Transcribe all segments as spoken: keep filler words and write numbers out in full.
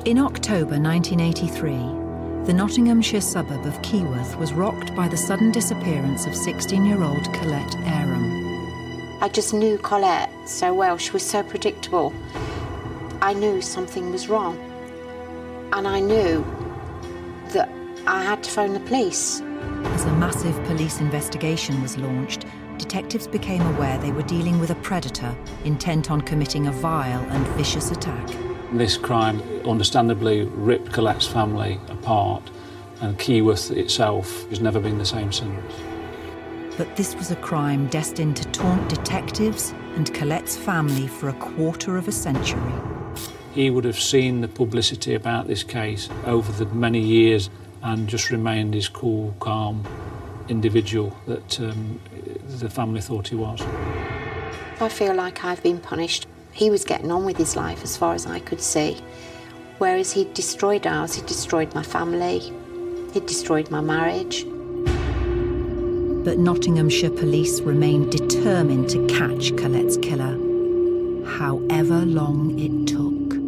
In October nineteen eighty-three, the Nottinghamshire suburb of Keyworth was rocked by the sudden disappearance of sixteen-year-old Colette Aram. I just knew Colette so well. She was so predictable. I knew something was wrong. And I knew that I had to phone the police. As a massive police investigation was launched, detectives became aware they were dealing with a predator intent on committing a vile and vicious attack. This crime understandably ripped Colette's family apart, and Keyworth itself has never been the same since. But this was a crime destined to taunt detectives and Colette's family for a quarter of a century. He would have seen the publicity about this case over the many years and just remained his cool, calm individual that um, the family thought he was. I feel like I've been punished. He was getting on with his life as far as I could see, whereas he destroyed ours. He destroyed my family. He destroyed my marriage. But Nottinghamshire police remained determined to catch Colette's killer, however long it took.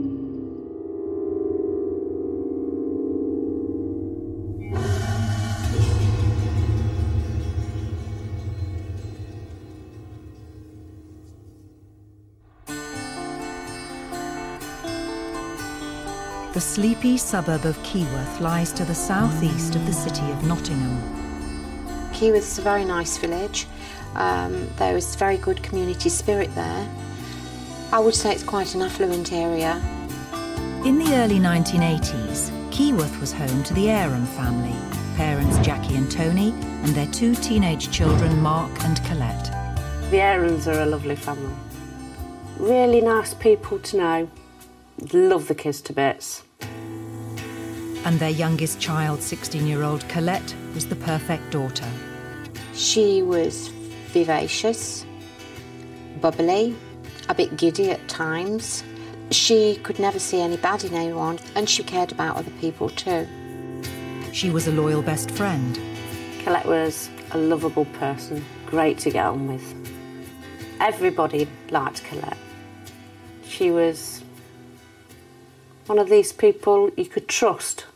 The sleepy suburb of Keyworth lies to the southeast of the city of Nottingham. Keyworth is a very nice village. Um, there is very good community spirit there. I would say it's quite an affluent area. In the early nineteen eighties, Keyworth was home to the Aram family, parents Jackie and Tony, and their two teenage children, Mark and Colette. The Arams are a lovely family. Really nice people to know. Love the kids to bits. And their youngest child, sixteen-year-old Colette, was the perfect daughter. She was vivacious, bubbly, a bit giddy at times. She could never see any bad in anyone, and she cared about other people too. She was a loyal best friend. Colette was a lovable person, great to get on with. Everybody liked Colette. She was one of these people you could trust.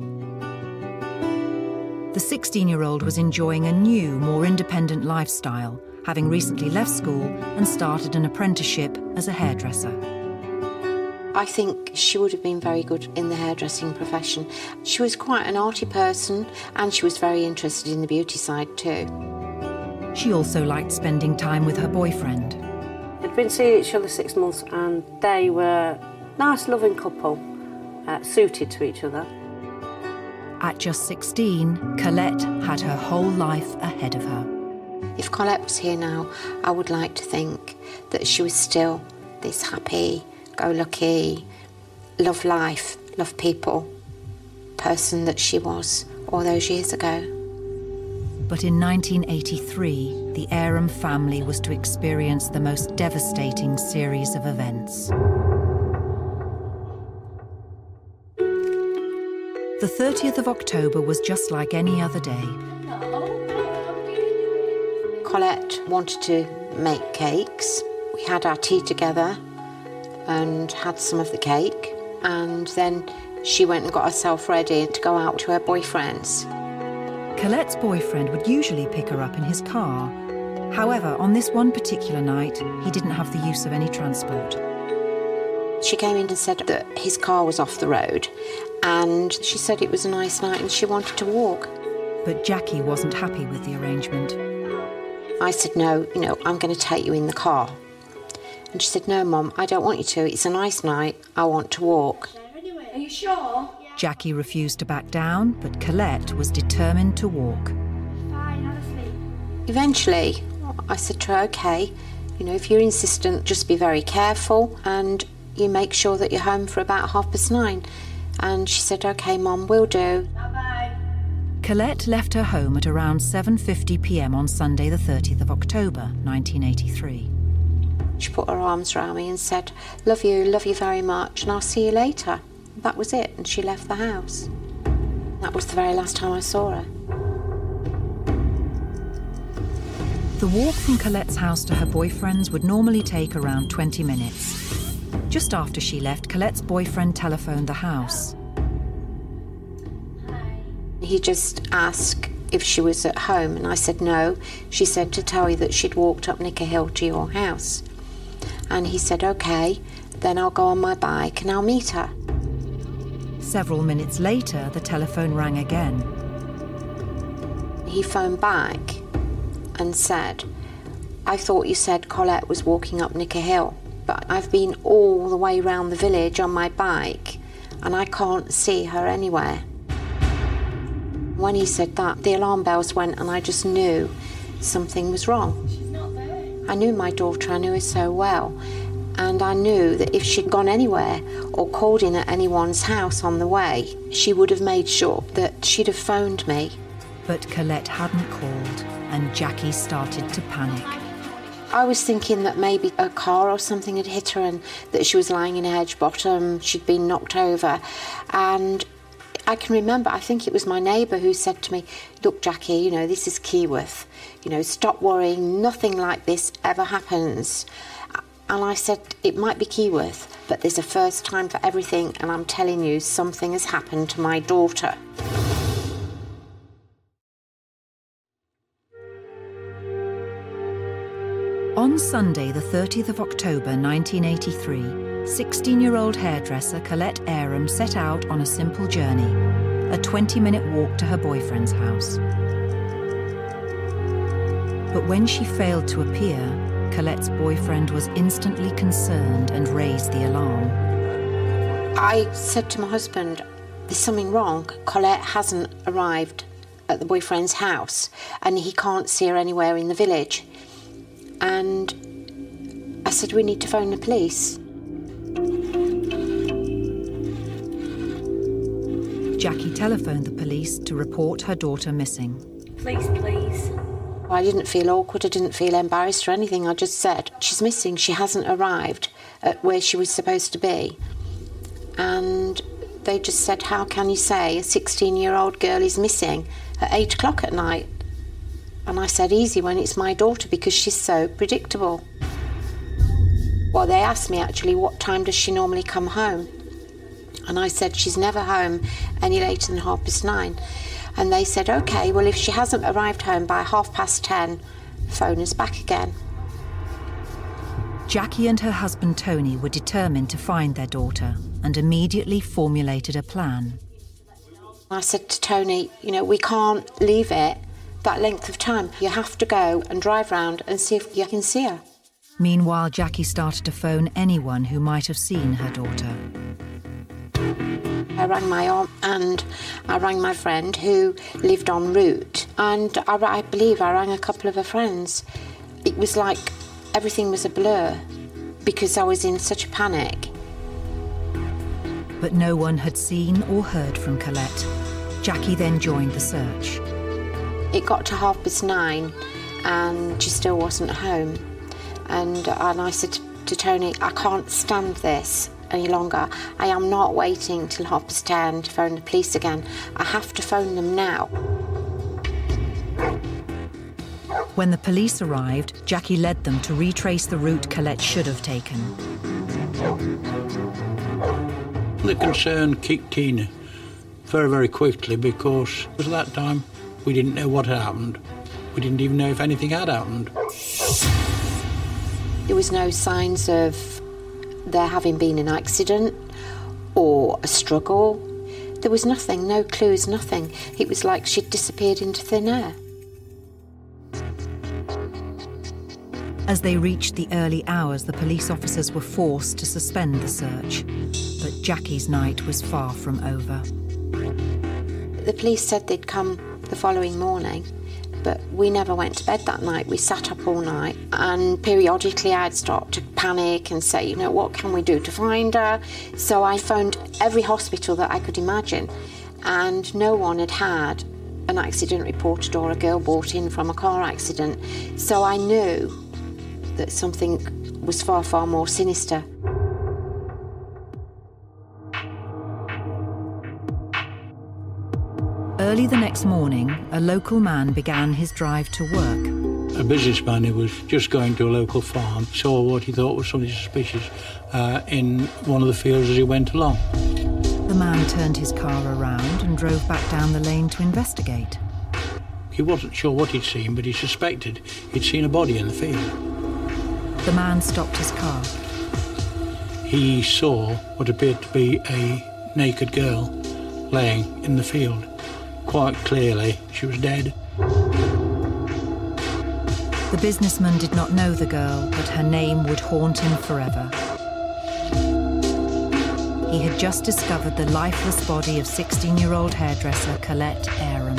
The sixteen-year-old was enjoying a new, more independent lifestyle, having recently left school and started an apprenticeship as a hairdresser. I think she would have been very good in the hairdressing profession. She was quite an arty person, and she was very interested in the beauty side too. She also liked spending time with her boyfriend. They'd been seeing each other six months and they were a nice, loving couple, uh, suited to each other. At just sixteen, Colette had her whole life ahead of her. If Colette was here now, I would like to think that she was still this happy, go-lucky, love life, love people person that she was all those years ago. But in nineteen eighty-three, the Aram family was to experience the most devastating series of events. The thirtieth of October was just like any other day. Colette wanted to make cakes. We had our tea together and had some of the cake, and then she went and got herself ready to go out to her boyfriend's. Colette's boyfriend would usually pick her up in his car. However, on this one particular night, he didn't have the use of any transport. She came in and said that his car was off the road, and she said it was a nice night and she wanted to walk. But Jackie wasn't happy with the arrangement. I said, no, you know, I'm going to take you in the car. And she said, no, Mum, I don't want you to. It's a nice night. I want to walk. Are you sure? Jackie refused to back down, but Colette was determined to walk. Fine, have a sleep. Eventually, I said to her, OK, you know, if you're insistent, just be very careful and you make sure that you're home for about half past nine. And she said, OK, Mum, will do. Bye-bye. Colette left her home at around seven fifty p m on Sunday the thirtieth of October, nineteen eighty-three. She put her arms around me and said, love you, love you very much, and I'll see you later. That was it, and she left the house. That was the very last time I saw her. The walk from Colette's house to her boyfriend's would normally take around twenty minutes. Just after she left, Colette's boyfriend telephoned the house. He just asked if she was at home, and I said no. She said to tell you that she'd walked up Nicker Hill to your house. And he said, OK, then I'll go on my bike and I'll meet her. Several minutes later, the telephone rang again. He phoned back and said, I thought you said Colette was walking up Nicker Hill, but I've been all the way round the village on my bike and I can't see her anywhere. When he said that, the alarm bells went and I just knew something was wrong. She's not there. I knew my daughter, I knew her so well, and I knew that if she'd gone anywhere or called in at anyone's house on the way, she would have made sure that she'd have phoned me. But Colette hadn't called, and Jackie started to panic. I was thinking that maybe a car or something had hit her and that she was lying in a hedge bottom, she'd been knocked over. And I can remember, I think it was my neighbour who said to me, look, Jackie, you know, this is Keyworth. You know, stop worrying, nothing like this ever happens. And I said, it might be Keyworth, but there's a first time for everything, and I'm telling you, something has happened to my daughter. On Sunday, the thirtieth of October nineteen eighty-three, sixteen-year-old hairdresser Colette Aram set out on a simple journey, a twenty-minute walk to her boyfriend's house. But when she failed to appear, Colette's boyfriend was instantly concerned and raised the alarm. I said to my husband, there's something wrong. Colette hasn't arrived at the boyfriend's house and he can't see her anywhere in the village. And I said, we need to phone the police. Jackie telephoned the police to report her daughter missing. Please, please. I didn't feel awkward, I didn't feel embarrassed or anything. I just said, she's missing, she hasn't arrived at where she was supposed to be. And they just said, how can you say a sixteen-year-old girl is missing at eight o'clock at night? And I said, easy when it's my daughter, because she's so predictable. Well, they asked me actually, what time does she normally come home? And I said, she's never home any later than half past nine. And they said, OK, well, if she hasn't arrived home by half past ten, phone us back again. Jackie and her husband Tony were determined to find their daughter and immediately formulated a plan. I said to Tony, you know, we can't leave it that length of time. You have to go and drive round and see if you can see her. Meanwhile, Jackie started to phone anyone who might have seen her daughter. I rang my aunt and I rang my friend who lived en route, and I, I believe I rang a couple of her friends. It was like everything was a blur because I was in such a panic. But no one had seen or heard from Colette. Jackie then joined the search. It got to half past nine and she still wasn't home. And, and I said to, to Tony, I can't stand this any longer. I am not waiting till half past ten to phone the police again. I have to phone them now. When the police arrived, Jackie led them to retrace the route Colette should have taken. The concern kicked in very, very quickly because at that time we didn't know what had happened. We didn't even know if anything had happened. There was no signs of there having been an accident or a struggle. There was nothing, no clues, nothing. It was like she'd disappeared into thin air. As they reached the early hours, the police officers were forced to suspend the search. But Jackie's night was far from over. The police said they'd come the following morning, but we never went to bed that night. We sat up all night, and periodically I'd start to panic and say, you know, what can we do to find her? So I phoned every hospital that I could imagine, and no one had had an accident reported or a girl brought in from a car accident. So I knew that something was far, far more sinister. Early the next morning, a local man began his drive to work. a businessman who was just going to a local farm saw what he thought was something suspicious uh, in one of the fields as he went along. The man turned his car around and drove back down the lane to investigate. He wasn't sure what he'd seen, but he suspected he'd seen a body in the field. The man stopped his car. He saw what appeared to be a naked girl laying in the field. Quite clearly, she was dead. The businessman did not know the girl, but her name would haunt him forever. He had just discovered the lifeless body of sixteen-year-old hairdresser Colette Aram.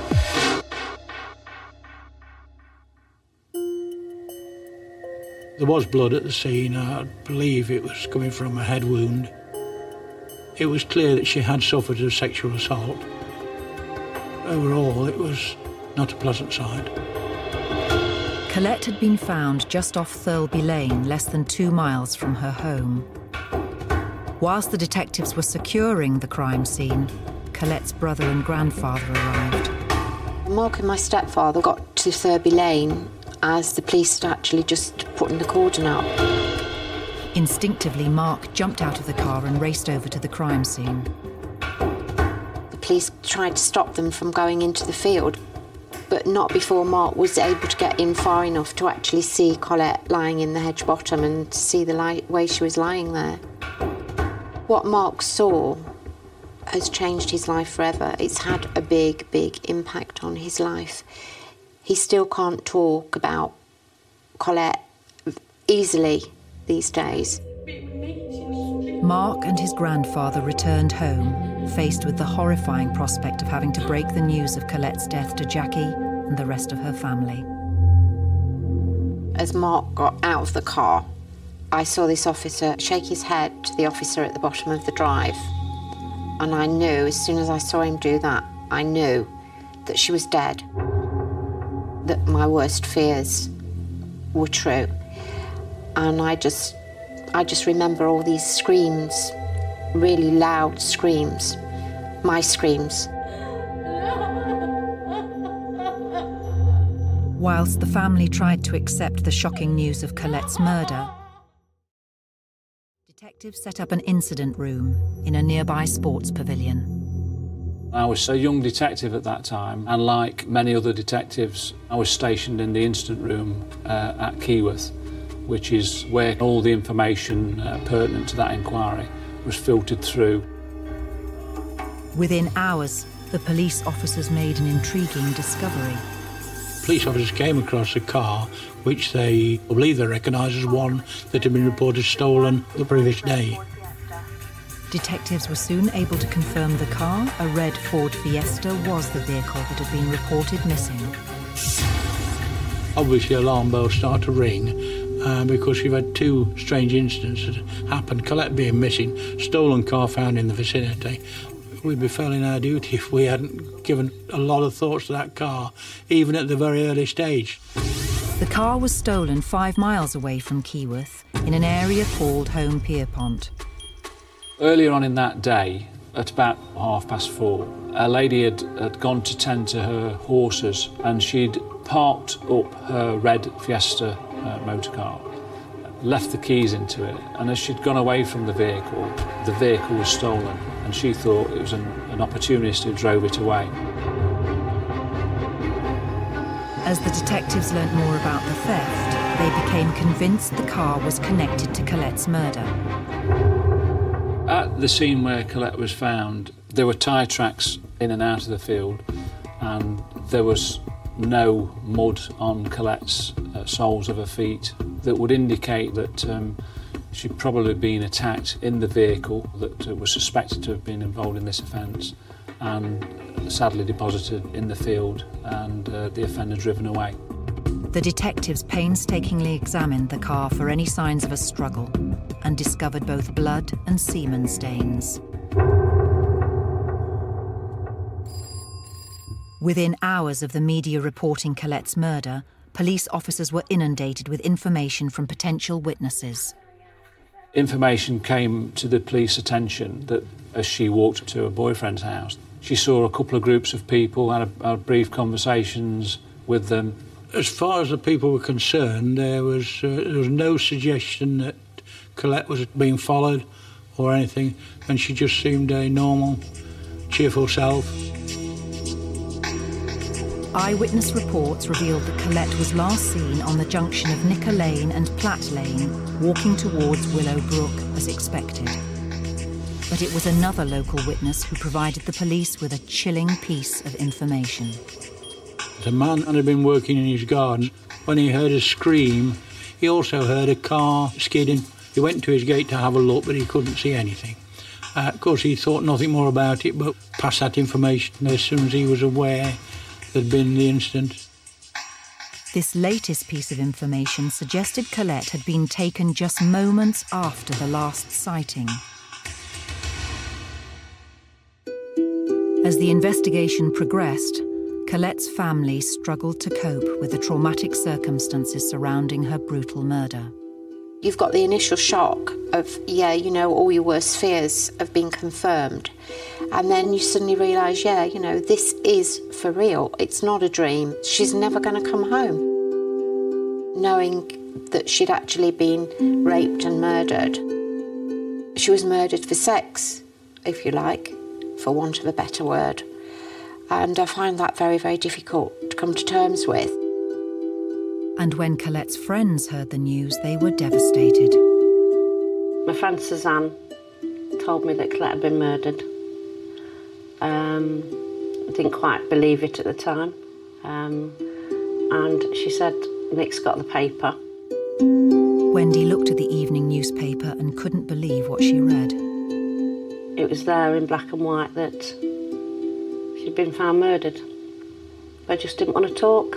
There was blood at the scene. I believe it was coming from a head wound. It was clear that she had suffered a sexual assault. Overall, it was not a pleasant sight. Colette had been found just off Thirlby Lane, less than two miles from her home. Whilst the detectives were securing the crime scene, Colette's brother and grandfather arrived. Mark and my stepfather got to Thirlby Lane as the police had actually just putting the cordon up. Instinctively, Mark jumped out of the car and raced over to the crime scene. The police tried to stop them from going into the field, but not before Mark was able to get in far enough to actually see Colette lying in the hedge bottom and to see the li- way she was lying there. What Mark saw has changed his life forever. It's had a big, big impact on his life. He still can't talk about Colette easily these days. Mark and his grandfather returned home, faced with the horrifying prospect of having to break the news of Colette's death to Jackie and the rest of her family. As Mark got out of the car, I saw this officer shake his head to the officer at the bottom of the drive. And I knew, as soon as I saw him do that, I knew that she was dead. That my worst fears were true. And I just, I just remember all these screams, really loud screams, my screams. Whilst the family tried to accept the shocking news of Colette's murder, detectives set up an incident room in a nearby sports pavilion. I was a young detective at that time, and like many other detectives, I was stationed in the incident room uh, at Keyworth, which is where all the information uh, pertinent to that inquiry was filtered through. Within hours, the police officers made an intriguing discovery. Police officers came across a car which they I believe they recognised as one that had been reported stolen the previous day. Detectives were soon able to confirm the car, a red Ford Fiesta, was the vehicle that had been reported missing. Obviously, alarm bells start to ring uh, because we've had two strange incidents that happened. Colette being missing, stolen car found in the vicinity. We'd be failing our duty if we hadn't given a lot of thoughts to that car, even at the very early stage. The car was stolen five miles away from Keyworth in an area called Home Pierpont. Earlier on in that day, at about half past four, a lady had, had gone to tend to her horses, and she'd parked up her red Fiesta uh, motor car, left the keys into it, and as she'd gone away from the vehicle, the vehicle was stolen, and she thought it was an, an opportunist who drove it away. As the detectives learnt more about the theft, they became convinced the car was connected to Colette's murder. At the scene where Colette was found, there were tyre tracks in and out of the field, and there was no mud on Colette's uh, soles of her feet that would indicate that um, she'd probably been attacked in the vehicle that uh, was suspected to have been involved in this offence, and sadly deposited in the field, and uh, the offender driven away. The detectives painstakingly examined the car for any signs of a struggle and discovered both blood and semen stains. Within hours of the media reporting Colette's murder, police officers were inundated with information from potential witnesses. Information came to the police attention that as she walked to her boyfriend's house, she saw a couple of groups of people, had, a, had brief conversations with them. As far as the people were concerned, there was, uh, there was no suggestion that Colette was being followed or anything, and she just seemed a normal, cheerful self. Eyewitness reports revealed that Colette was last seen on the junction of Nicker Lane and Platt Lane, walking towards Willow Brook as expected. But it was another local witness who provided the police with a chilling piece of information. The man had been working in his garden. When he heard a scream, he also heard a car skidding. He went to his gate to have a look, but he couldn't see anything. Uh, of course, he thought nothing more about it, but passed that information as soon as he was aware there'd been the incident. This latest piece of information suggested Colette had been taken just moments after the last sighting. As the investigation progressed, Colette's family struggled to cope with the traumatic circumstances surrounding her brutal murder. You've got the initial shock of, yeah, you know, all your worst fears have been confirmed. And then you suddenly realise, yeah, you know, this is for real. It's not a dream. She's never going to come home. Knowing that she'd actually been raped and murdered. She was murdered for sex, if you like, for want of a better word. And I find that very, very difficult to come to terms with. And when Colette's friends heard the news, they were devastated. My friend Suzanne told me that Colette had been murdered. Um, I didn't quite believe it at the time. Um, and she said, Nick's got the paper. Wendy looked at the evening newspaper and couldn't believe what she read. It was there in black and white that she'd been found murdered. But I just didn't want to talk.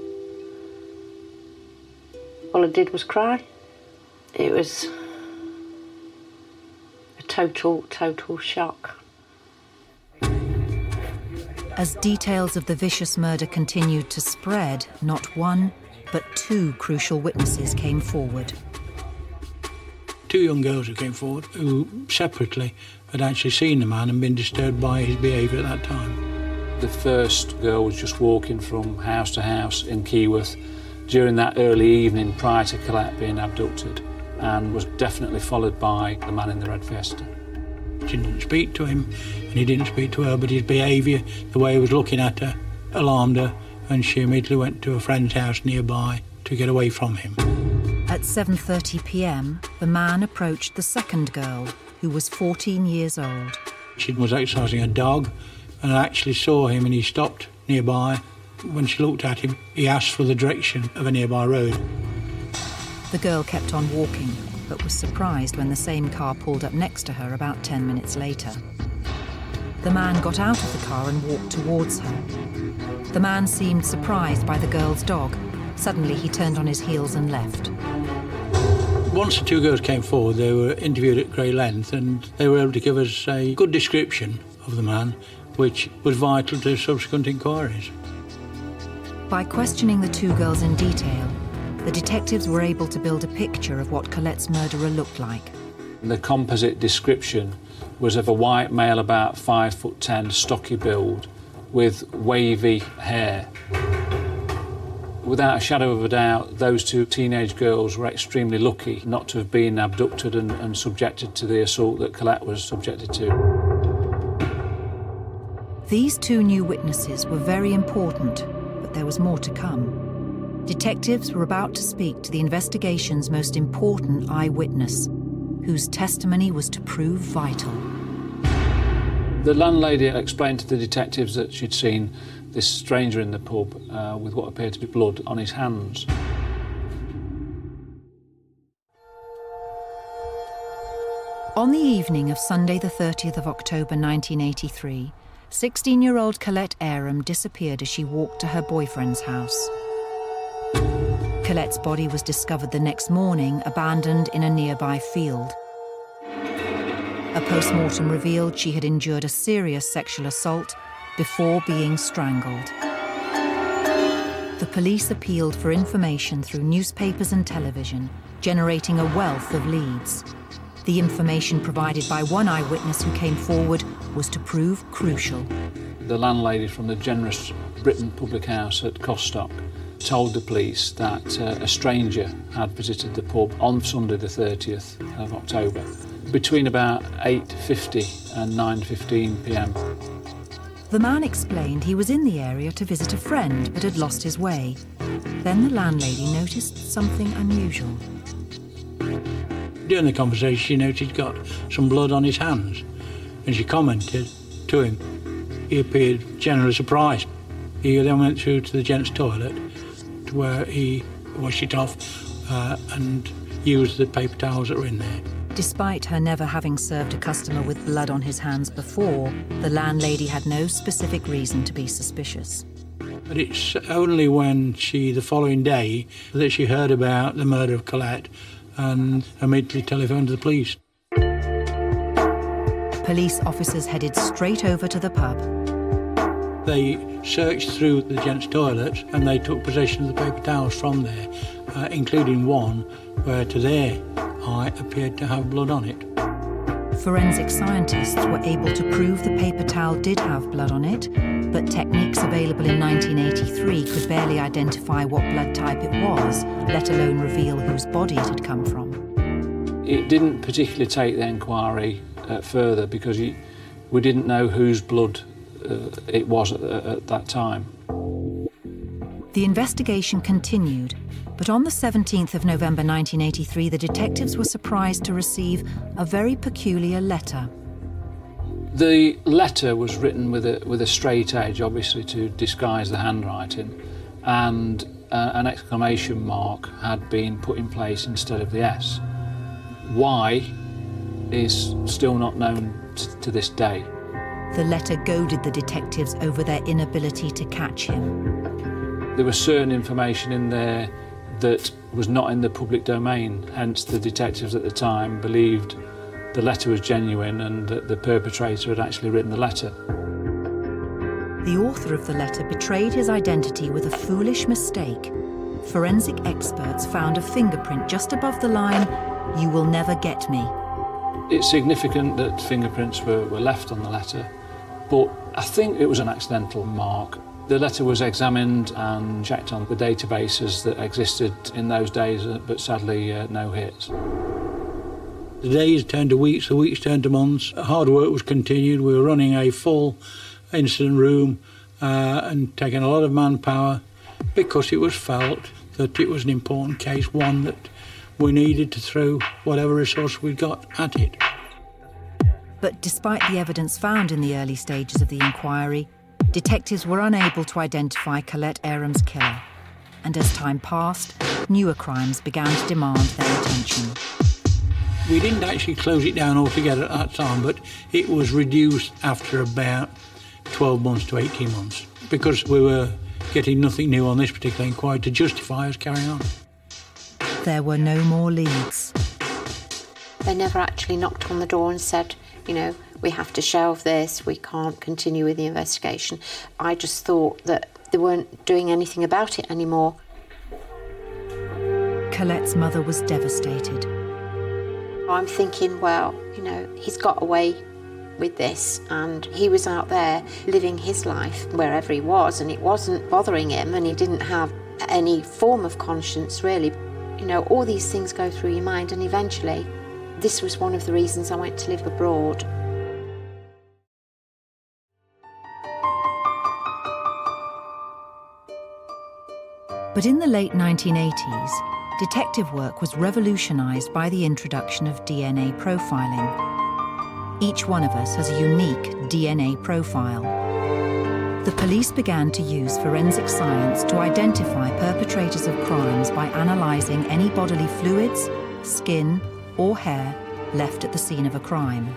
All I did was cry. It was a total, total shock. As details of the vicious murder continued to spread, not one, but two crucial witnesses came forward. Two young girls who came forward, who separately had actually seen the man and been disturbed by his behaviour at that time. The first girl was just walking from house to house in Keyworth during that early evening prior to Colette being abducted, and was definitely followed by the man in the red Fiesta. She didn't speak to him, and he didn't speak to her, but his behaviour, the way he was looking at her, alarmed her, and she immediately went to a friend's house nearby to get away from him. At seven thirty p m, the man approached the second girl, who was fourteen years old. She was exercising a dog, and I actually saw him, and he stopped nearby. When she looked at him, he asked for the direction of a nearby road. The girl kept on walking, but was surprised when the same car pulled up next to her about ten minutes later. The man got out of the car and walked towards her. The man seemed surprised by the girl's dog. Suddenly, he turned on his heels and left. Once the two girls came forward, they were interviewed at great length, and they were able to give us a good description of the man, which was vital to subsequent inquiries. By questioning the two girls in detail, the detectives were able to build a picture of what Colette's murderer looked like. The composite description was of a white male about five foot ten, stocky build, with wavy hair. Without a shadow of a doubt, those two teenage girls were extremely lucky not to have been abducted and, and subjected to the assault that Colette was subjected to. These two new witnesses were very important, but there was more to come. Detectives were about to speak to the investigation's most important eyewitness, whose testimony was to prove vital. The landlady explained to the detectives that she'd seen this stranger in the pub uh, with what appeared to be blood on his hands. On the evening of Sunday the thirtieth of October nineteen eighty-three, sixteen-year-old Colette Aram disappeared as she walked to her boyfriend's house. Colette's body was discovered the next morning, abandoned in a nearby field. A post-mortem revealed she had endured a serious sexual assault before being strangled. The police appealed for information through newspapers and television, generating a wealth of leads. The information provided by one eyewitness who came forward was to prove crucial. The landlady from the Generous Britain public house at Costock told the police that uh, a stranger had visited the pub on Sunday the thirtieth of October between about eight fifty and nine fifteen p m. The man explained he was in the area to visit a friend but had lost his way. Then the landlady noticed something unusual. During the conversation, she noticed he'd got some blood on his hands, and she commented to him. He appeared generally surprised. He then went through to the gents' toilet, to where he washed it off uh, and used the paper towels that were in there. Despite her never having served a customer with blood on his hands before, the landlady had no specific reason to be suspicious. But it's only when she, the following day, that she heard about the murder of Colette and immediately telephoned to the police. Police officers headed straight over to the pub. They searched through the gents' toilets and they took possession of the paper towels from there, uh, including one where, to their eye, appeared to have blood on it. Forensic scientists were able to prove the paper towel did have blood on it, but techniques available in nineteen eighty-three could barely identify what blood type it was, let alone reveal whose body it had come from. It didn't particularly take the inquiry uh, further because you, we didn't know whose blood uh, it was at, at that time. The investigation continued, but on the seventeenth of November nineteen eighty-three, the detectives were surprised to receive a very peculiar letter. The letter was written with a, with a straight edge, obviously to disguise the handwriting, and uh, an exclamation mark had been put in place instead of the S. Why is still not known t- to this day. The letter goaded the detectives over their inability to catch him. There was certain information in there that was not in the public domain, hence the detectives at the time believed the letter was genuine and that the perpetrator had actually written the letter. The author of the letter betrayed his identity with a foolish mistake. Forensic experts found a fingerprint just above the line, "You will never get me." It's significant that fingerprints were, were left on the letter, but I think it was an accidental mark. The letter was examined and checked on the databases that existed in those days, but sadly uh, no hits. The days turned to weeks, the weeks turned to months. Hard work was continued. We were running a full incident room uh, and taking a lot of manpower because it was felt that it was an important case, one that we needed to throw whatever resource we got at it. But despite the evidence found in the early stages of the inquiry, detectives were unable to identify Colette Aram's killer. And as time passed, newer crimes began to demand their attention. We didn't actually close it down altogether at that time, but it was reduced after about twelve months to eighteen months because we were getting nothing new on this particular inquiry to justify us carrying on. There were no more leads. They never actually knocked on the door and said, you know, we have to shelve this, we can't continue with the investigation. I just thought that they weren't doing anything about it anymore. Colette's mother was devastated. I'm thinking, well, you know, he's got away with this and he was out there living his life wherever he was and it wasn't bothering him and he didn't have any form of conscience really. You know, all these things go through your mind and eventually this was one of the reasons I went to live abroad. But in the late nineteen eighties, detective work was revolutionised by the introduction of D N A profiling. Each one of us has a unique D N A profile. The police began to use forensic science to identify perpetrators of crimes by analysing any bodily fluids, skin or hair left at the scene of a crime.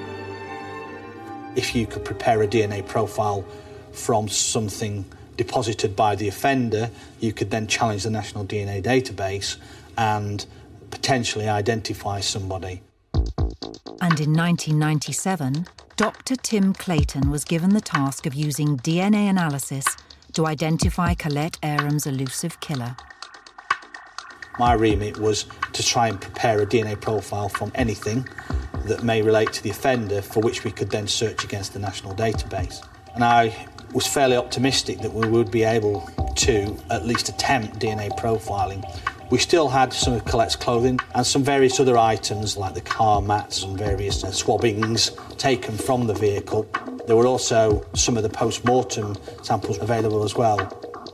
If you could prepare a D N A profile from something deposited by the offender, you could then challenge the National D N A database and potentially identify somebody. And in nineteen ninety-seven, Doctor Tim Clayton was given the task of using D N A analysis to identify Colette Aram's elusive killer. My remit was to try and prepare a D N A profile from anything that may relate to the offender for which we could then search against the national database. And I was fairly optimistic that we would be able to at least attempt D N A profiling. We still had some of Colette's clothing and some various other items like the car mats and various uh, swabbings taken from the vehicle. There were also some of the post-mortem samples available as well.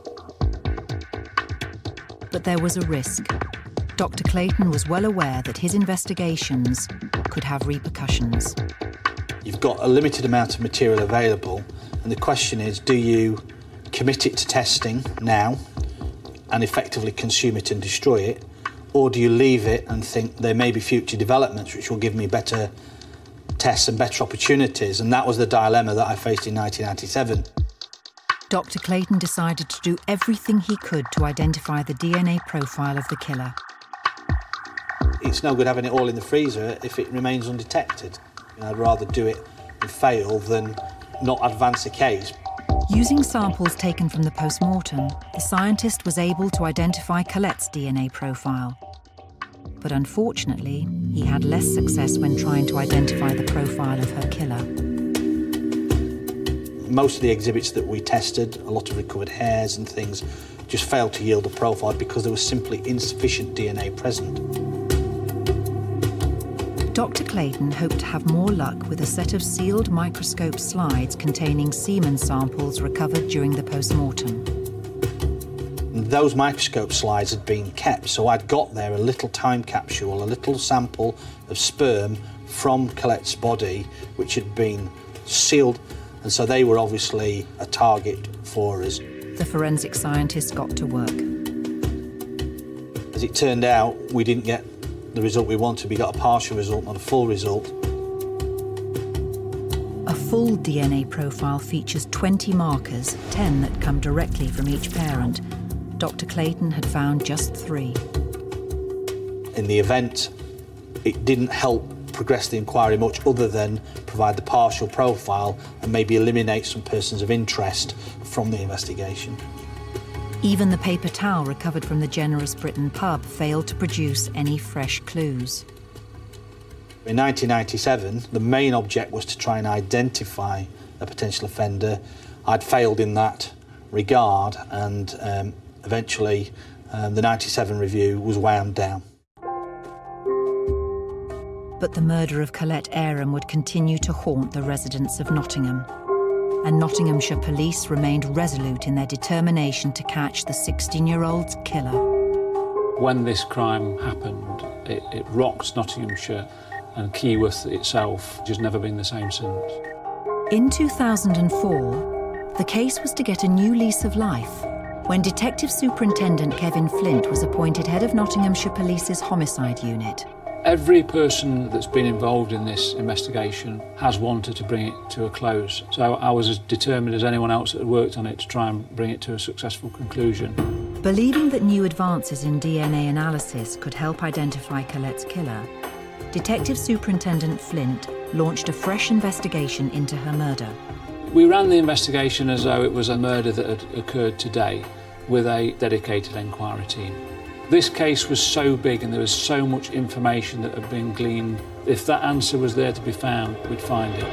But there was a risk. Doctor Clayton was well aware that his investigations could have repercussions. You've got a limited amount of material available, and the question is, do you commit it to testing now and effectively consume it and destroy it, or do you leave it and think there may be future developments which will give me better tests and better opportunities? And that was the dilemma that I faced in nineteen ninety-seven. Doctor Clayton decided to do everything he could to identify the D N A profile of the killer. It's no good having it all in the freezer if it remains undetected. You know, I'd rather do it and fail than not advance a case. Using samples taken from the post-mortem, the scientist was able to identify Colette's D N A profile. But unfortunately, he had less success when trying to identify the profile of her killer. Most of the exhibits that we tested, a lot of recovered hairs and things, just failed to yield a profile because there was simply insufficient D N A present. Doctor Clayton hoped to have more luck with a set of sealed microscope slides containing semen samples recovered during the post-mortem. Those microscope slides had been kept, so I'd got there a little time capsule, a little sample of sperm from Colette's body, which had been sealed, and so they were obviously a target for us. The forensic scientist got to work. As it turned out, we didn't get the result we wanted. We got a partial result, not a full result. A full D N A profile features twenty markers, ten that come directly from each parent. Doctor Clayton had found just three. In the event, it didn't help progress the inquiry much other than provide the partial profile and maybe eliminate some persons of interest from the investigation. Even the paper towel recovered from the Generous Britain pub failed to produce any fresh clues. In nineteen ninety-seven, the main object was to try and identify a potential offender. I'd failed in that regard, and um, eventually um, the ninety-seven review was wound down. But the murder of Colette Aram would continue to haunt the residents of Nottingham. And Nottinghamshire police remained resolute in their determination to catch the sixteen-year-old's killer. When this crime happened, it, it rocked Nottinghamshire, and Keyworth itself has never been the same since. In two thousand four, the case was to get a new lease of life when Detective Superintendent Kevin Flint was appointed head of Nottinghamshire Police's homicide unit. Every person that's been involved in this investigation has wanted to bring it to a close. So I was as determined as anyone else that had worked on it to try and bring it to a successful conclusion. Believing that new advances in D N A analysis could help identify Colette's killer, Detective Superintendent Flint launched a fresh investigation into her murder. We ran the investigation as though it was a murder that had occurred today, with a dedicated enquiry team. This case was so big and there was so much information that had been gleaned. If that answer was there to be found, we'd find it.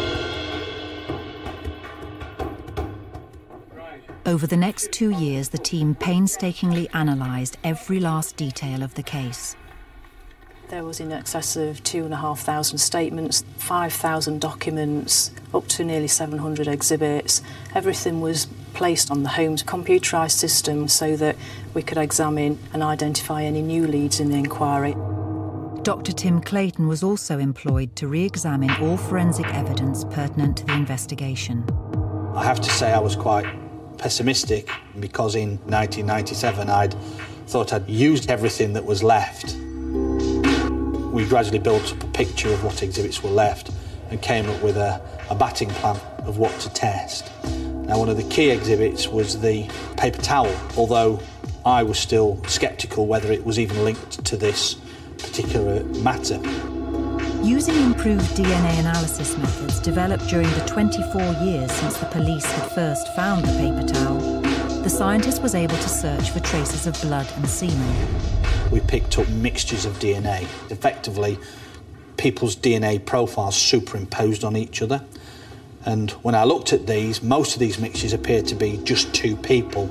Over the next two years, the team painstakingly analysed every last detail of the case. There was in excess of two and a half thousand statements, five thousand documents, up to nearly seven hundred exhibits. Everything was placed on the home's computerised system so that we could examine and identify any new leads in the inquiry. Doctor Tim Clayton was also employed to re-examine all forensic evidence pertinent to the investigation. I have to say I was quite pessimistic because in nineteen ninety-seven I'd thought I'd used everything that was left. We gradually built up a picture of what exhibits were left and came up with a, a batting plan of what to test. Now, one of the key exhibits was the paper towel, although I was still sceptical whether it was even linked to this particular matter. Using improved D N A analysis methods developed during the twenty-four years since the police had first found the paper towel, the scientist was able to search for traces of blood and semen. We picked up mixtures of D N A, effectively people's D N A profiles superimposed on each other. And when I looked at these, most of these mixtures appeared to be just two people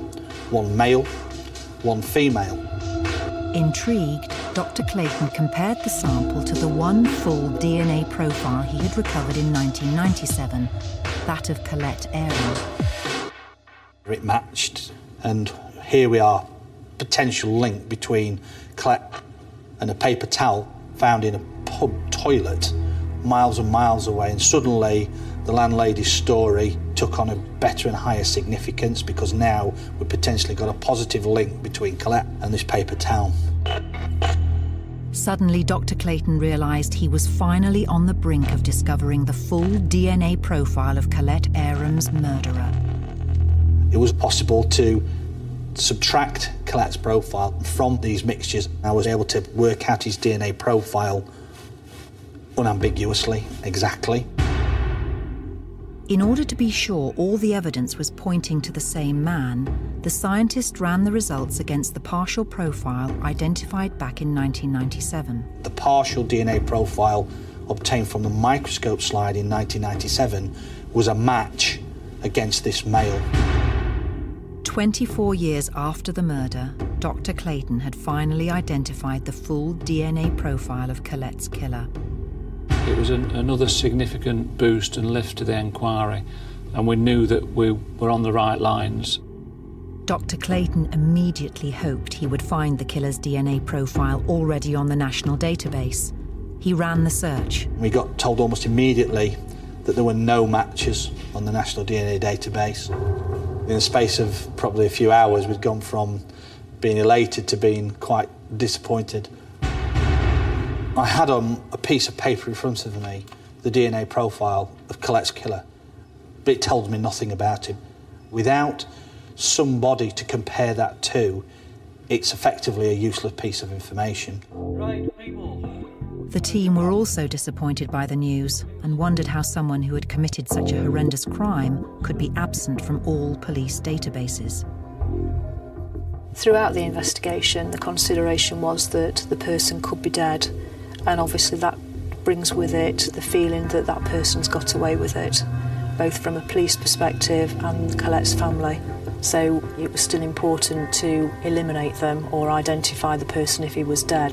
one male, one female. Intrigued, Doctor Clayton compared the sample to the one full D N A profile he had recovered in nineteen ninety-seven, that of Colette Aram. It matched, and here we are, potential link between Colette and a paper towel found in a pub toilet miles and miles away, and suddenly the landlady's story took on a better and higher significance because now we've potentially got a positive link between Colette and this paper towel. Suddenly, Doctor Clayton realised he was finally on the brink of discovering the full D N A profile of Colette Aram's murderer. It was possible to subtract Colette's profile from these mixtures. I was able to work out his D N A profile unambiguously, exactly. In order to be sure all the evidence was pointing to the same man, the scientist ran the results against the partial profile identified back in nineteen ninety-seven. The partial D N A profile obtained from the microscope slide in nineteen ninety-seven was a match against this male. twenty-four years after the murder, Doctor Clayton had finally identified the full D N A profile of Colette's killer. It was an, another significant boost and lift to the inquiry, and we knew that we were on the right lines. Doctor Clayton immediately hoped he would find the killer's D N A profile already on the national database. He ran the search. We got told almost immediately that there were no matches on the national D N A database. In the space of probably a few hours, we'd gone from being elated to being quite disappointed. I had on a piece of paper in front of me the D N A profile of Colette's killer, but it told me nothing about him. Without somebody to compare that to, it's effectively a useless piece of information. Right, people. The team were also disappointed by the news and wondered how someone who had committed such a horrendous crime could be absent from all police databases. Throughout the investigation, the consideration was that the person could be dead, and obviously that brings with it the feeling that that person's got away with it, both from a police perspective and Colette's family. So it was still important to eliminate them or identify the person if he was dead.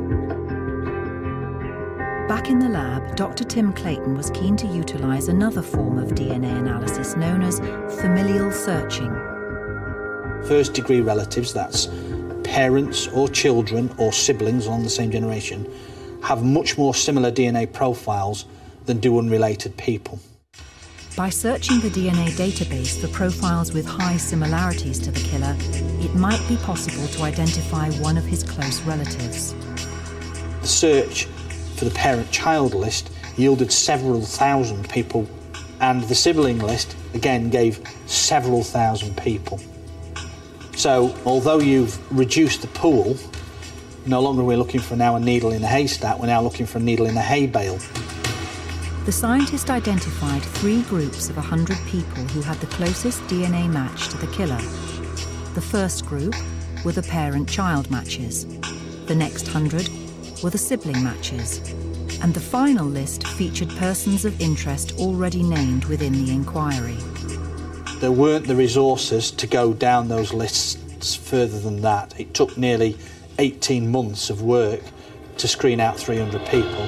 Back in the lab, Doctor Tim Clayton was keen to utilise another form of D N A analysis known as familial searching. First degree relatives, that's parents or children or siblings on the same generation, have much more similar D N A profiles than do unrelated people. By searching the D N A database for profiles with high similarities to the killer, it might be possible to identify one of his close relatives. The search for the parent-child list yielded several thousand people, and the sibling list, again, gave several thousand people. So, although you've reduced the pool, no longer we're looking for now a needle in a haystack, we're now looking for a needle in a hay bale. The scientist identified three groups of one hundred people who had the closest D N A match to the killer. The first group were the parent-child matches. The next hundred were the sibling matches. And the final list featured persons of interest already named within the inquiry. There weren't the resources to go down those lists further than that. It took nearly eighteen months of work to screen out three hundred people.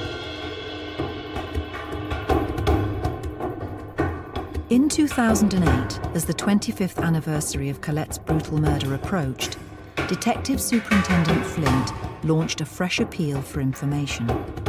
In two thousand eight, as the twenty-fifth anniversary of Colette's brutal murder approached, Detective Superintendent Flint launched a fresh appeal for information.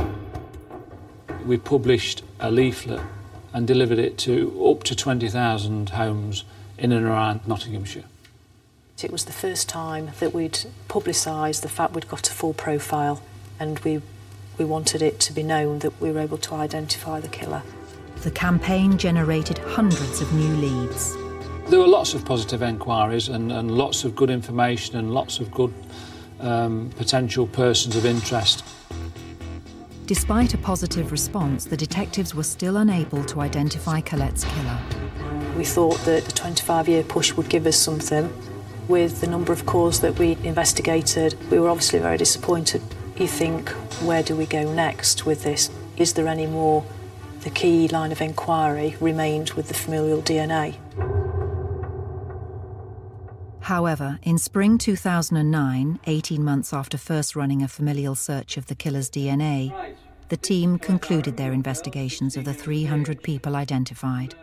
We published a leaflet and delivered it to up to twenty thousand homes in and around Nottinghamshire. It was the first time that we'd publicised the fact we'd got a full profile, and we, we wanted it to be known that we were able to identify the killer. The campaign generated hundreds of new leads. There were lots of positive enquiries and, and lots of good information and lots of good um, potential persons of interest. Despite a positive response, the detectives were still unable to identify Colette's killer. We thought that the twenty-five year push would give us something. With the number of calls that we investigated, we were obviously very disappointed. You think, where do we go next with this? Is there any more? The key line of inquiry remained with the familial D N A. However, in spring two thousand nine, eighteen months after first running a familial search of the killer's D N A, the team concluded their investigations of the three hundred people identified.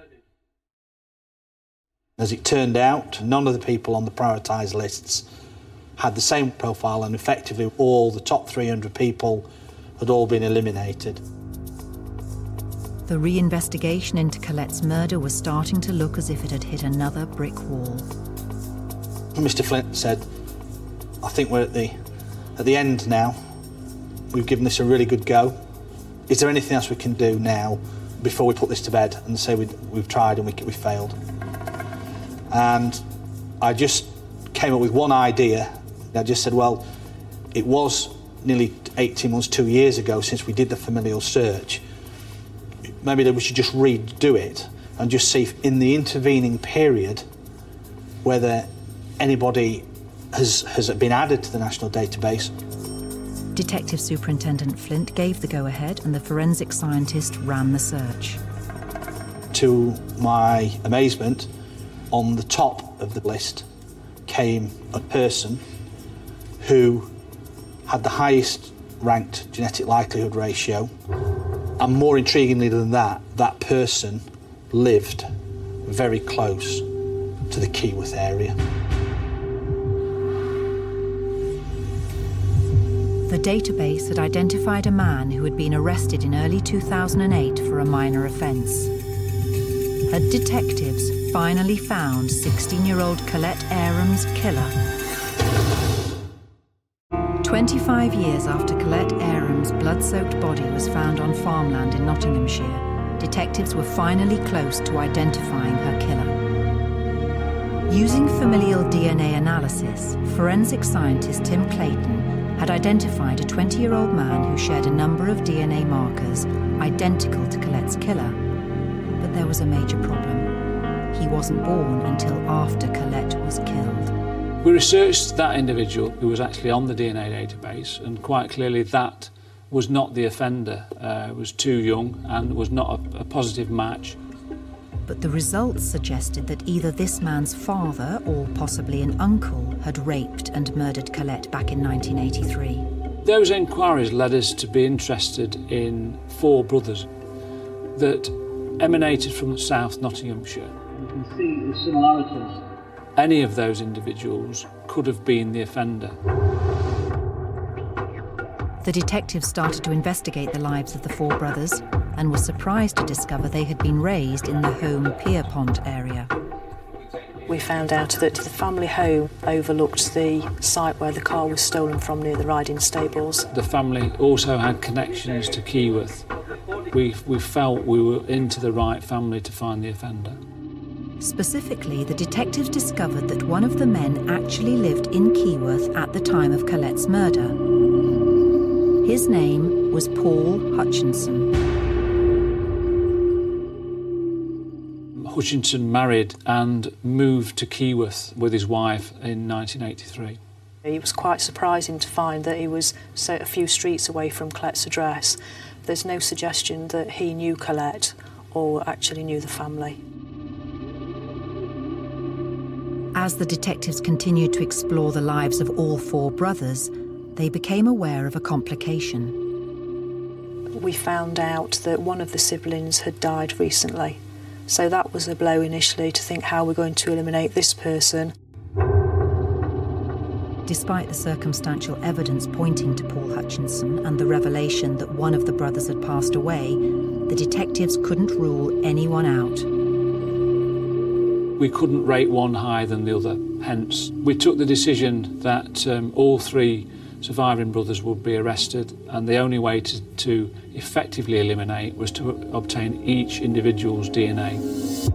As it turned out, none of the people on the prioritised lists had the same profile, and effectively all the top three hundred people had all been eliminated. The reinvestigation into Colette's murder was starting to look as if it had hit another brick wall. Mister Flint said, I think we're at the, at the end now. We've given this a really good go. Is there anything else we can do now before we put this to bed and say we've, we've tried and we, we failed? And I just came up with one idea. I just said, well, it was nearly eighteen months, two years ago since we did the familial search. Maybe we should just redo it and just see if in the intervening period whether anybody has, has been added to the national database. Detective Superintendent Flint gave the go-ahead and the forensic scientist ran the search. To my amazement, on the top of the list came a person who had the highest ranked genetic likelihood ratio, and more intriguingly than that, that person lived very close to the Keyworth area. The database had identified a man who had been arrested in early two thousand eight for a minor offence. Had detectives finally found sixteen-year-old Colette Ahrams' killer? twenty-five years after Colette Ahrams' blood-soaked body was found on farmland in Nottinghamshire, detectives were finally close to identifying her killer. Using familial D N A analysis, forensic scientist Tim Clayton had identified a twenty-year-old man who shared a number of D N A markers identical to Colette's killer. But there was a major problem. He wasn't born until after Colette was killed. We researched that individual who was actually on the D N A database, and quite clearly that was not the offender. Uh, was too young and was not a, a positive match. But the results suggested that either this man's father or possibly an uncle had raped and murdered Colette back in nineteen eighty-three. Those inquiries led us to be interested in four brothers that emanated from South Nottinghamshire. You can see the similarities. Any of those individuals could have been the offender. The detectives started to investigate the lives of the four brothers and were surprised to discover they had been raised in the home Pierpont area. We found out that the family home overlooked the site where the car was stolen from near the riding stables. The family also had connections to Keyworth. We, we felt we were into the right family to find the offender. Specifically, the detectives discovered that one of the men actually lived in Keyworth at the time of Colette's murder. His name was Paul Hutchinson. Hutchinson married and moved to Keyworth with his wife in nineteen eighty-three. It was quite surprising to find that he was so a few streets away from Colette's address. There's no suggestion that he knew Colette or actually knew the family. As the detectives continued to explore the lives of all four brothers, they became aware of a complication. We found out that one of the siblings had died recently. So that was a blow initially, to think how we're going to eliminate this person. Despite the circumstantial evidence pointing to Paul Hutchinson and the revelation that one of the brothers had passed away, the detectives couldn't rule anyone out. We couldn't rate one higher than the other, hence we took the decision that um, all three surviving brothers would be arrested, and the only way to, to effectively eliminate was to obtain each individual's D N A.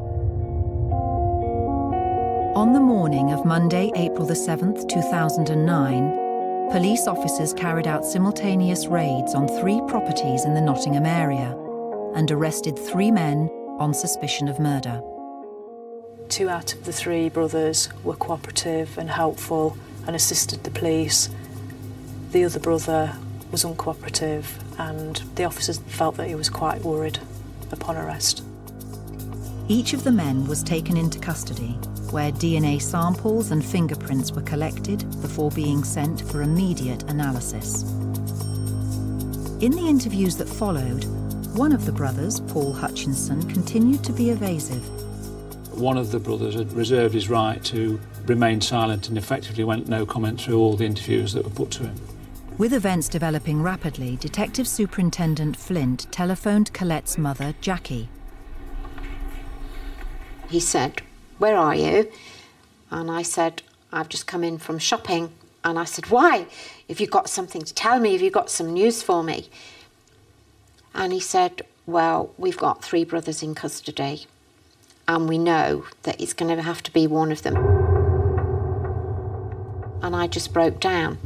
On the morning of Monday, April the seventh, two thousand nine, police officers carried out simultaneous raids on three properties in the Nottingham area and arrested three men on suspicion of murder. Two out of the three brothers were cooperative and helpful and assisted the police. The other brother was uncooperative, and the officers felt that he was quite worried upon arrest. Each of the men was taken into custody, where D N A samples and fingerprints were collected before being sent for immediate analysis. In the interviews that followed, one of the brothers, Paul Hutchinson, continued to be evasive. One of the brothers had reserved his right to remain silent and effectively went no comment through all the interviews that were put to him. With events developing rapidly, Detective Superintendent Flint telephoned Colette's mother, Jackie. He said, "Where are you?" And I said, "I've just come in from shopping." And I said, "Why? Have you got something to tell me? Have you got some news for me?" And he said, "Well, we've got three brothers in custody, and we know that it's going to have to be one of them." And I just broke down.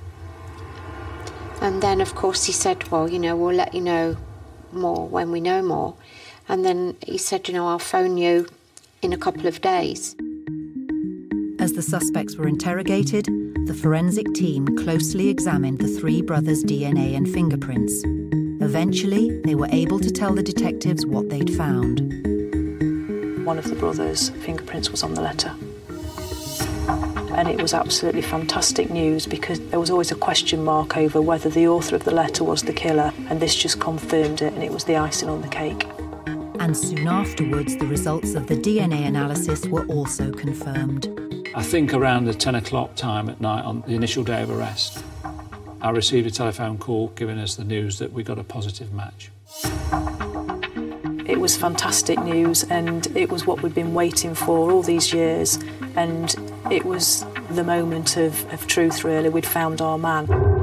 And then, of course, he said, "Well, you know, we'll let you know more when we know more." And then he said, "You know, I'll phone you in a couple of days." As the suspects were interrogated, the forensic team closely examined the three brothers' D N A and fingerprints. Eventually, they were able to tell the detectives what they'd found. One of the brothers' fingerprints was on the letter. And it was absolutely fantastic news because there was always a question mark over whether the author of the letter was the killer, and this just confirmed it, and it was the icing on the cake. And soon afterwards, the results of the D N A analysis were also confirmed. I think around the ten o'clock time at night on the initial day of arrest, I received a telephone call giving us the news that we got a positive match. It was fantastic news, and it was what we'd been waiting for all these years, and it was the moment of, of truth, really. We'd found our man.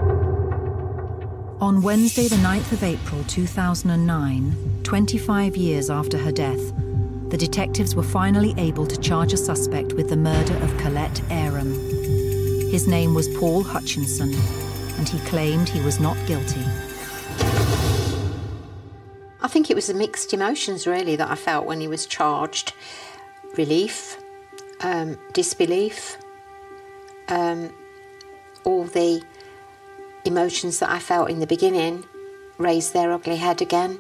On Wednesday, the ninth of April two thousand nine, twenty-five years after her death, the detectives were finally able to charge a suspect with the murder of Colette Aram. His name was Paul Hutchinson, and he claimed he was not guilty. I think it was the mixed emotions, really, that I felt when he was charged. Relief, um, disbelief, um, all the emotions that I felt in the beginning raised their ugly head again.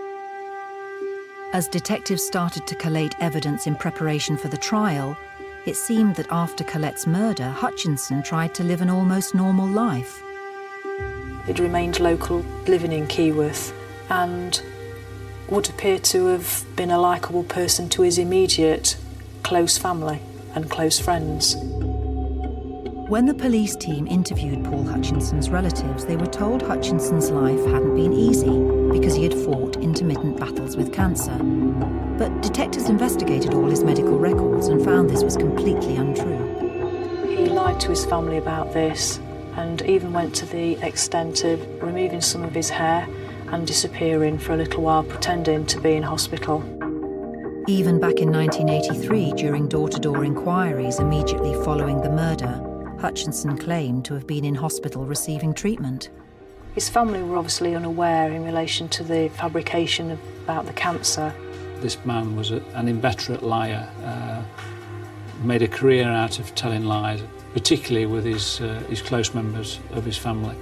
As detectives started to collate evidence in preparation for the trial, it seemed that after Colette's murder, Hutchinson tried to live an almost normal life. He'd remained local, living in Keyworth, and would appear to have been a likeable person to his immediate close family and close friends. When the police team interviewed Paul Hutchinson's relatives, they were told Hutchinson's life hadn't been easy because he had fought intermittent battles with cancer. But detectives investigated all his medical records and found this was completely untrue. He lied to his family about this and even went to the extent of removing some of his hair and disappearing for a little while, pretending to be in hospital. Even back in nineteen eighty-three, during door-to-door inquiries immediately following the murder, Hutchinson claimed to have been in hospital receiving treatment. His family were obviously unaware in relation to the fabrication about the cancer. This man was a, an inveterate liar, uh, made a career out of telling lies, particularly with his, uh, his close members of his family.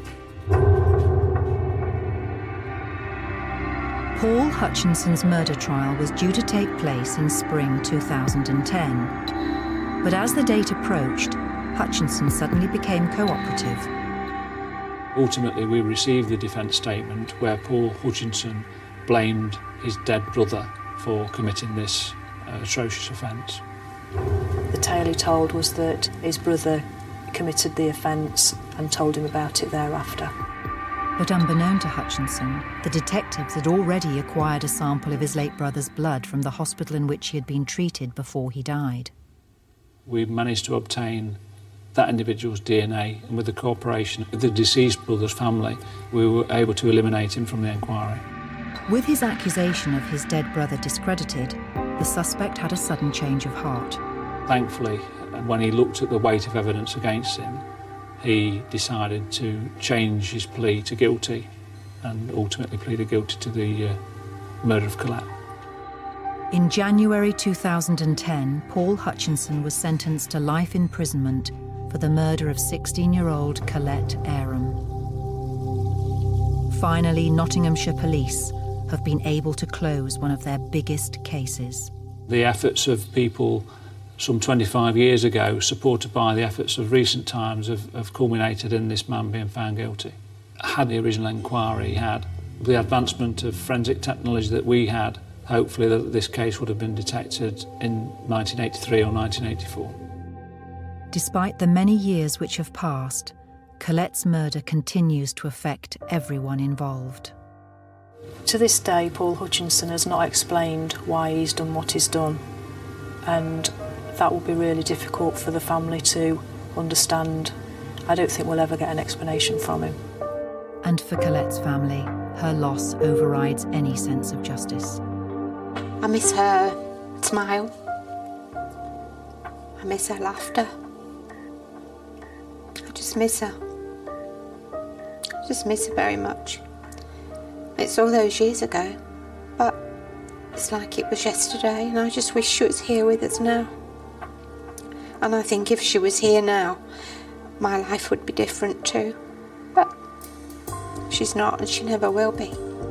Paul Hutchinson's murder trial was due to take place in spring two thousand ten. But as the date approached, Hutchinson suddenly became cooperative. Ultimately, we received the defence statement where Paul Hutchinson blamed his dead brother for committing this uh, atrocious offence. The tale he told was that his brother committed the offence and told him about it thereafter. But unbeknown to Hutchinson, the detectives had already acquired a sample of his late brother's blood from the hospital in which he had been treated before he died. We managed to obtain that individual's D N A, and with the cooperation of the deceased brother's family, we were able to eliminate him from the inquiry. With his accusation of his dead brother discredited, the suspect had a sudden change of heart. Thankfully, when he looked at the weight of evidence against him, he decided to change his plea to guilty and ultimately pleaded guilty to the uh, murder of Colette. In January two thousand ten, Paul Hutchinson was sentenced to life imprisonment for the murder of sixteen-year-old Colette Aram. Finally, Nottinghamshire Police have been able to close one of their biggest cases. The efforts of people some twenty-five years ago, supported by the efforts of recent times, have, have culminated in this man being found guilty. Had the original inquiry had the advancement of forensic technology that we had, hopefully that this case would have been detected in nineteen eighty-three or nineteen eighty-four. Despite the many years which have passed, Colette's murder continues to affect everyone involved. To this day, Paul Hutchinson has not explained why he's done what he's done, and that will be really difficult for the family to understand. I don't think we'll ever get an explanation from him. And for Colette's family, her loss overrides any sense of justice. I miss her smile. I miss her laughter. I just miss her. I just miss her very much. It's all those years ago, but it's like it was yesterday, and I just wish she was here with us now. And I think if she was here now, my life would be different too. But she's not, and she never will be.